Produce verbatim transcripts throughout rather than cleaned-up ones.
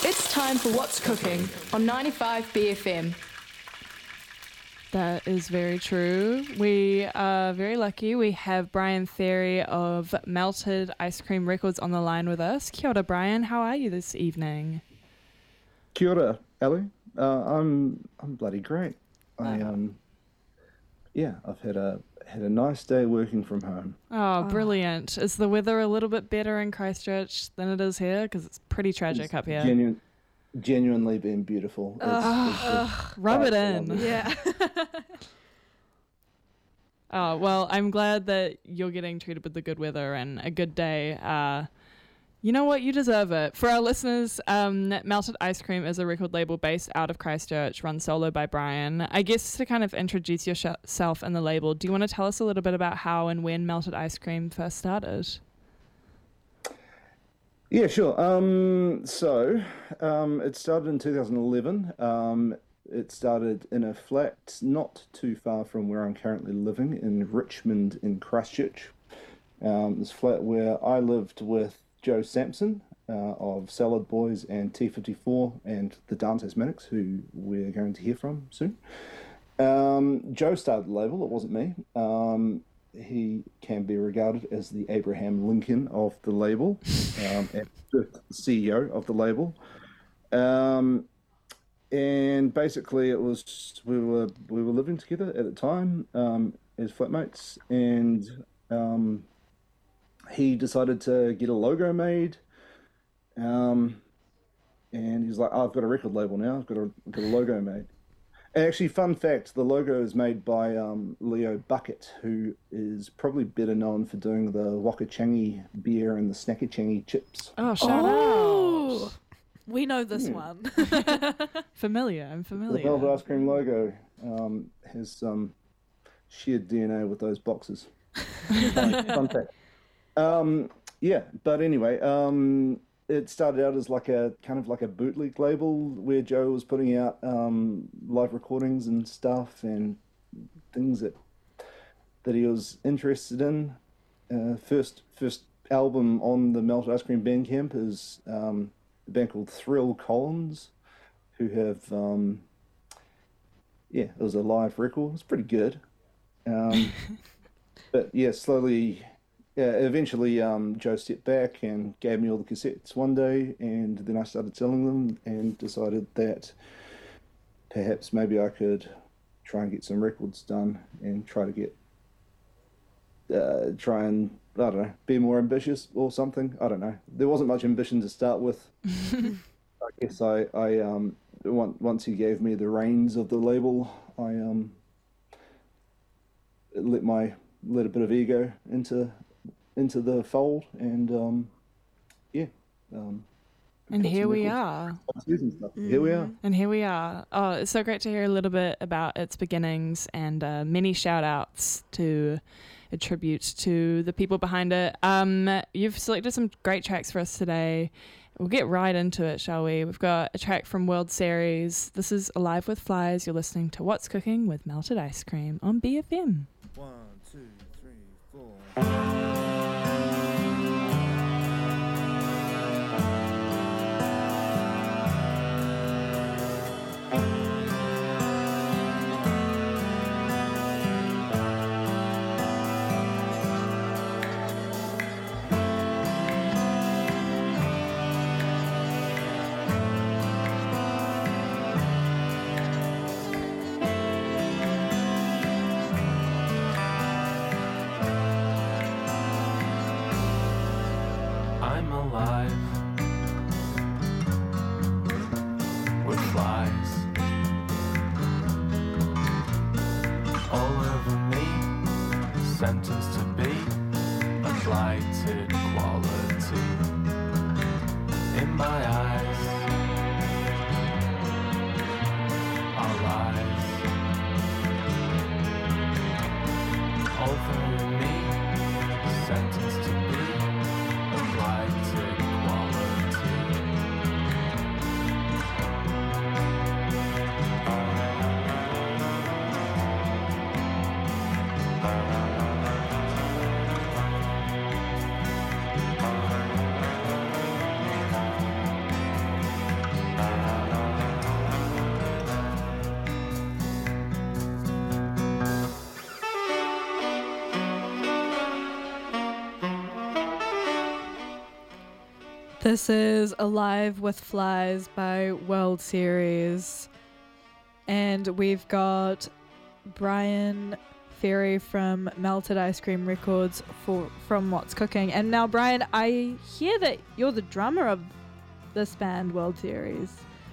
It's time for What's Cooking on ninety-five B F M. That is very true. We are very lucky. We have Brian Ferry of Melted Ice Cream Records on the line with us. Kia ora, Brian. How are you this evening? Kia ora, Ellie. Uh, I'm I'm bloody great. I Oh. um yeah, I've had a had a nice day working from home. Oh, brilliant. Is the weather a little bit better in Christchurch than it is here? Because it's pretty tragic It's up here. Genu- genuinely been beautiful. It's, it's, it's Rub it quite in. lovely. Yeah. Oh, well, I'm glad that you're getting treated with the good weather and a good day. Uh, you know what? You deserve it. For our listeners, um, Melted Ice Cream is a record label based out of Christchurch, run solo by Brian. I guess to kind of introduce yourself and the label, do you want to tell us a little bit about how and when Melted Ice Cream first started? Yeah, sure. Um, so um, it started in two thousand eleven. Um, it started in a flat not too far from where I'm currently living in Richmond in Christchurch. Um, this flat where I lived with Joe Sampson uh, of Salad Boys and T fifty-four and the Dance Asthmatics, who we're going to hear from soon. Um, Joe started the label. It wasn't me. Um, he can be regarded as the Abraham Lincoln of the label, um, and the C E O of the label. Um, and basically, it was we were we were living together at the time um, as flatmates, and um, he decided to get a logo made. Um, and he's like, oh, "I've got a record label now. I've got a, got a logo made." And actually, fun fact, the logo is made by um, Leo Bucket, who is probably better known for doing the Wakachangi beer and the Snackachangi chips. Oh, shout Oh, out. we know this Hmm. one. Familiar. I'm The familiar. Velvet Ice Cream logo um, has some shared D N A with those boxes. fun, fun fact. Um, yeah, but anyway, um, it started out as like a kind of like a bootleg label where Joe was putting out um, live recordings and stuff and things that that he was interested in. Uh, first first album on the Melted Ice Cream Bandcamp is um, a band called Thrill Collins, who have um, yeah, it was a live record. It was pretty good. Um, but yeah, slowly. Yeah, eventually um, Joe stepped back and gave me all the cassettes one day, and then I started selling them and decided that perhaps maybe I could try and get some records done and try to get, uh, try and, I don't know, be more ambitious or something. I don't know. There wasn't much ambition to start with. I guess I, I um, once once he gave me the reins of the label, I um, let my, let a bit of ego into into the fold, and um, yeah. Um, And got here some we records, are. songs and stuff. Here we are. And here we are. Oh, it's so great to hear a little bit about its beginnings and uh, many shout outs to attribute to the people behind it. Um, you've selected some great tracks for us today. We'll get right into it, shall we? We've got a track from World Series. This is Alive with Flies. You're listening to What's Cooking with Melted Ice Cream on B F M. One, two, three, four. I'm alive with flies all over me, sentenced to be a blighted quality in my eyes. Our lives all through me, sentenced to be a blighted quality. This is Alive with Flies by World Series. And we've got Brian Ferry from Melted Ice Cream Records for from What's Cooking. And now, Brian, I hear that you're the drummer of this band, World Series.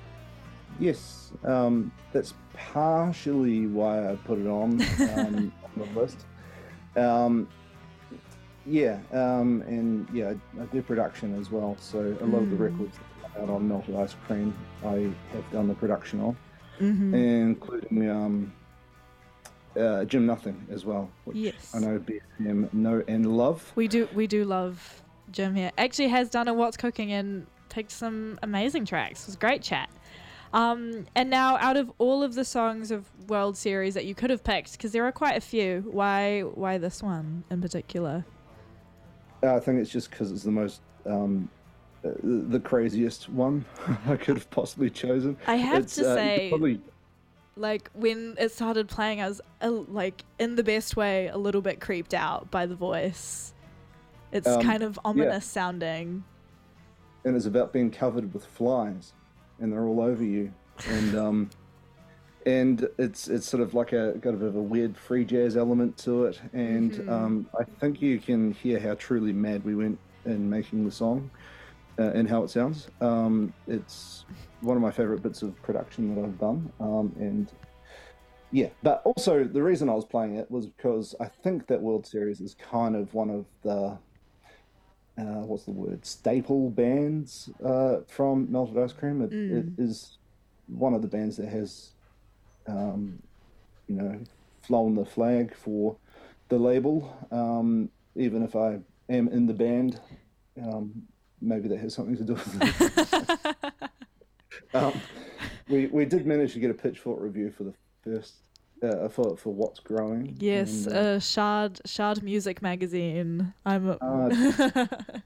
Yes, um, that's partially why I put it on, um, on the list. Um, yeah, um, and yeah, I do production as well. So a lot of the Mm. records that come out on Melted Ice Cream, I have done the production of, Mm-hmm. including um, uh, Jim Nothing as well, which Yes. I know B F M know and love. We do we do love Jim here. Actually has done a What's Cooking and picked some amazing tracks. It was a great chat. Um, and now, out of all of the songs of World Series that you could have picked, because there are quite a few, why why this one in particular? Uh, I think it's just because it's the most, um, uh, the craziest one I could have possibly chosen. I have It's, to uh, you could say, probably, like, when it started playing, I was, uh, like, in the best way, a little bit creeped out by the voice. It's Um, kind of ominous sounding. and it's about being covered with flies, and they're all over you, and um, and it's it's sort of like a got a bit of a weird free jazz element to it, and Mhm. um, I think you can hear how truly mad we went in making the song, uh, and how it sounds. Um, it's one of my favorite bits of production that I've done, um, and yeah. But also the reason I was playing it was because I think that World Series is kind of one of the uh, what's the word, staple bands uh, from Melted Ice Cream. It, Mm. it is one of the bands that has, um, you know, flown the flag for the label. Um, even if I am in the band, um, maybe that has something to do with it. um, we we did manage to get a Pitchfork review for the first uh, for for What's Growing. Yes, and, uh, uh, Shard Shard Music Magazine. I'm a Ah,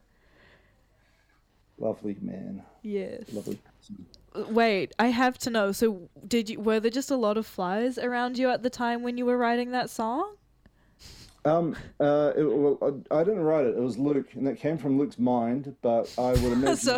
lovely man, yes. lovely person. Wait, I have to know. So, did you were there just a lot of flies around you at the time when you were writing that song? Um, uh, it, well, I, I didn't write it. It was Luke, and that came from Luke's mind. But I would imagine. So,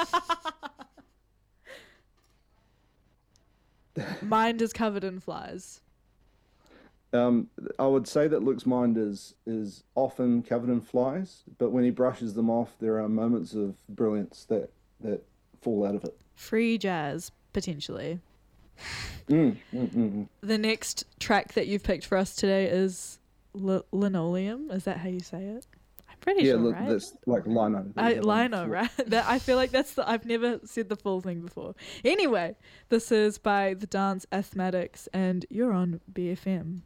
mind is covered in flies. um, I would say that Luke's mind is is often covered in flies, but when he brushes them off, there are moments of brilliance that that fall out of it. Free jazz potentially. Mm, mm, mm, mm. The next track that you've picked for us today is Li- Linoleum. Is that how you say it? I'm pretty Yeah, sure, look, right? that's like lino. that I, we have on Lino, the- right? That, I feel like that's the, I've never said the full thing before. Anyway, this is by the Dance Asthmatics, and you're on B F M.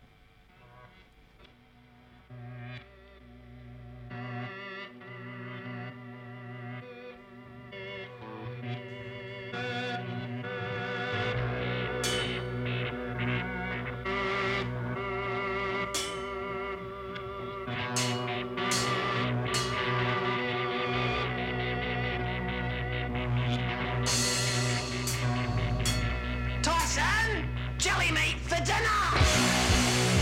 Tyson, jelly meat for dinner!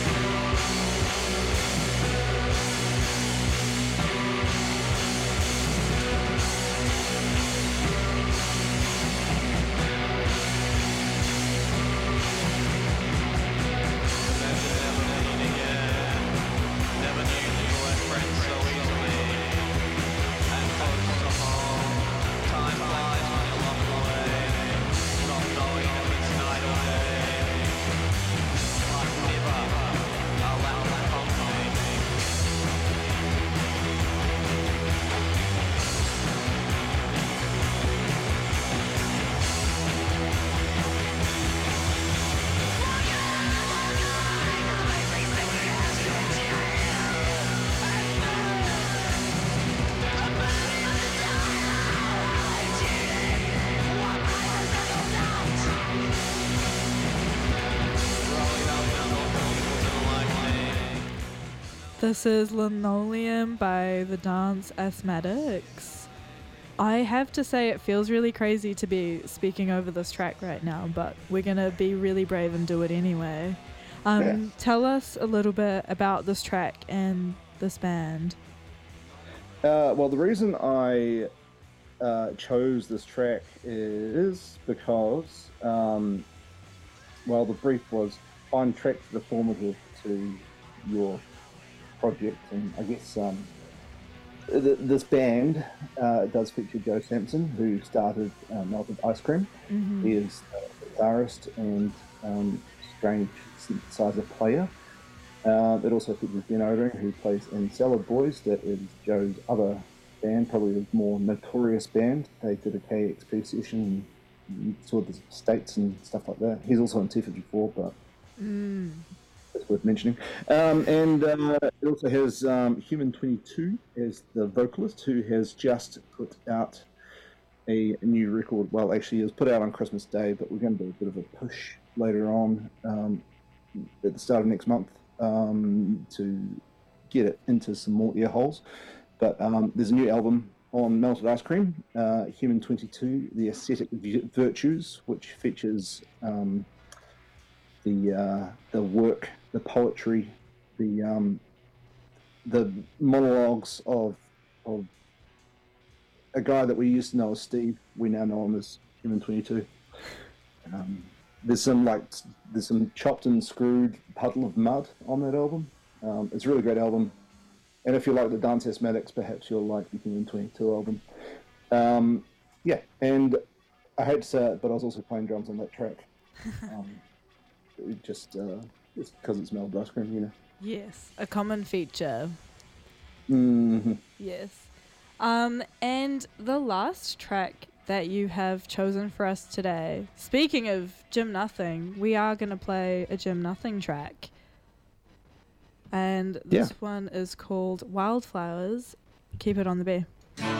This is Linoleum by the Dance Asthmatics. I have to say it feels really crazy to be speaking over this track right now, but we're going to be really brave and do it anyway. Um, Yeah. Tell us a little bit about this track and this band. Uh, well, the reason I uh, chose this track is because, um, well, the brief was find tracks that are formative to your project, and I guess um, th- this band uh, does feature Joe Sampson, who started uh, Melted Ice Cream. Mm-hmm. He is a guitarist and um, strange synthesizer player. Uh, it also features Ben Odring, who plays in Salad Boys. That is Joe's other band, probably the more notorious band. They did a K X P session and toured the States and stuff like that. He's also in T fifty-four, but Mm. that's worth mentioning. Um, and uh, it also has um, Human twenty-two as the vocalist, who has just put out a new record. Well, actually, it was put out on Christmas Day, but we're going to do a bit of a push later on um, at the start of next month um, to get it into some more ear holes. But um, there's a new album on Melted Ice Cream, uh, Human twenty-two, The Aesthetic Virtues, which features um, the uh, the work, the poetry, the um, the monologues of of a guy that we used to know as Steve. We now know him as Human twenty-two. Um, there's some like there's some chopped and screwed puddle of mud on that album. Um, it's a really great album, and if you like the Dance Asthmatics, perhaps you'll like the Human twenty-two album. Um, yeah, and I hate to say it, but I was also playing drums on that track. Um, it just uh, just because it's Melted Ice Cream, you know. Yes, a common feature. Mm-hmm. Yes. Um, and the last track that you have chosen for us today, speaking of Jim Nothing, we are going to play a Jim Nothing track. And this Yeah. one is called Wildflowers. Keep it on the bear.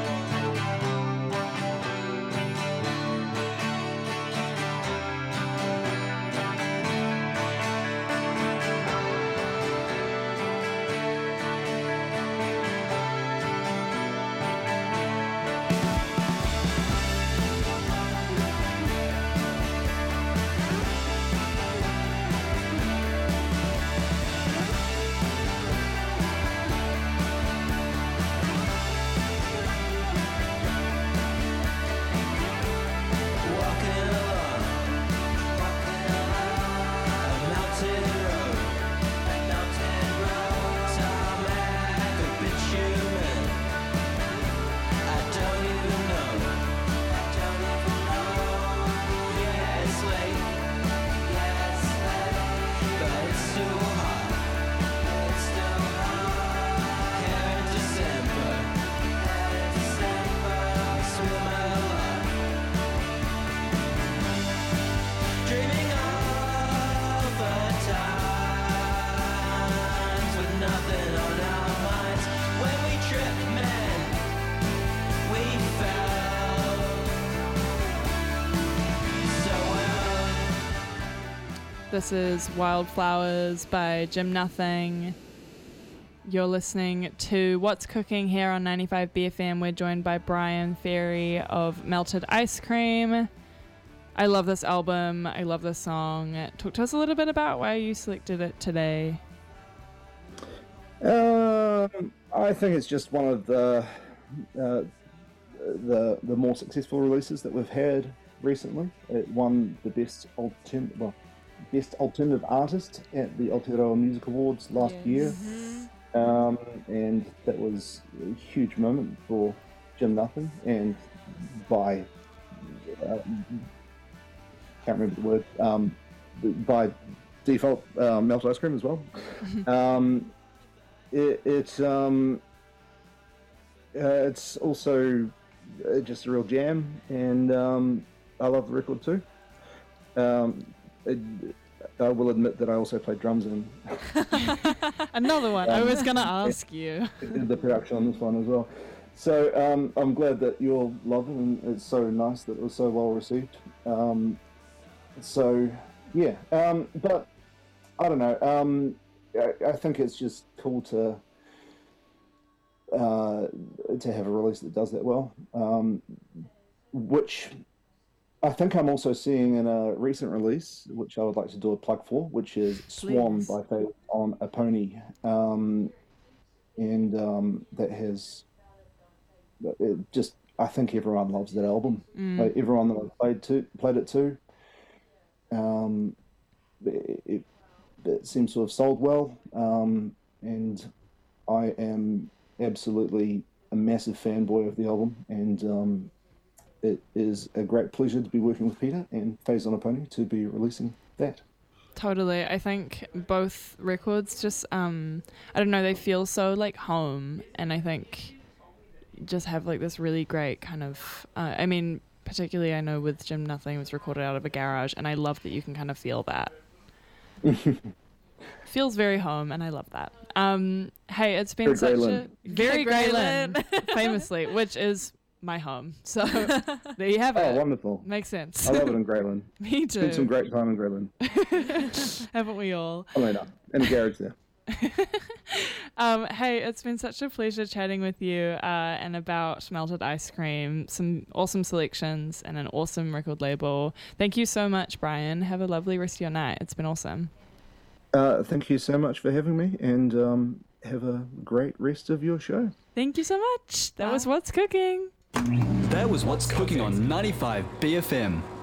This is Wildflowers by Jim Nothing. You're listening to What's Cooking here on ninety-five B F M. We're joined by Brian Ferry of Melted Ice Cream. I love this album. I love this song. Talk to us a little bit about why you selected it today. Um, I think it's just one of the uh, the the more successful releases that we've had recently. It won the best alternative, well, best alternative artist at the Aotearoa Music Awards last Yes. year, Mm-hmm. um, and that was a huge moment for Jim Nothing, and by uh, can't remember the word um, by default uh, Melted Ice Cream as well. um, It, it's um, uh, it's also uh, just a real jam, and um, I love the record too. Um, it, I will admit that I also played drums in, Another one. I Um, was going to ask you. in the production on this one as well. So um, I'm glad that you all love it, and it's so nice that it was so well received. Um, so yeah, um, but I don't know. Um, I, I think it's just cool to uh, to have a release that does that well, um, which I think I'm also seeing in a recent release, which I would like to do a plug for, which is Swan Please. by Faith on a Pony, um, and um, that has it just I think everyone loves that album. Mm. Like, everyone that I played to played it to, um, it, it, it seems to have sold well, um, and I am absolutely a massive fanboy of the album, and um, it is a great pleasure to be working with Peter and Phase on a Pony to be releasing that. Totally. I think both records just, um, I don't know, they feel so like home, and I think just have like this really great kind of, uh, I mean, particularly I know with Jim Nothing was recorded out of a garage, and I love that you can kind of feel that. Feels very home, and I love that. Um, hey, it's been Very such Graylin. a very Graylin. Graylin, famously, which is my home. So there you have Oh, it. wonderful. Makes sense. I love it in Graylin. Me too. Spent some great time in Graylin. Haven't we all? Oh, no, in the garage there. um, hey, it's been such a pleasure chatting with you uh, and about Melted Ice Cream. Some awesome selections and an awesome record label. Thank you so much, Brian. Have a lovely rest of your night. It's been awesome. Uh, thank you so much for having me, and um, have a great rest of your show. Thank you so much. That was What's Cooking. That was What's Cooking on ninety-five B F M.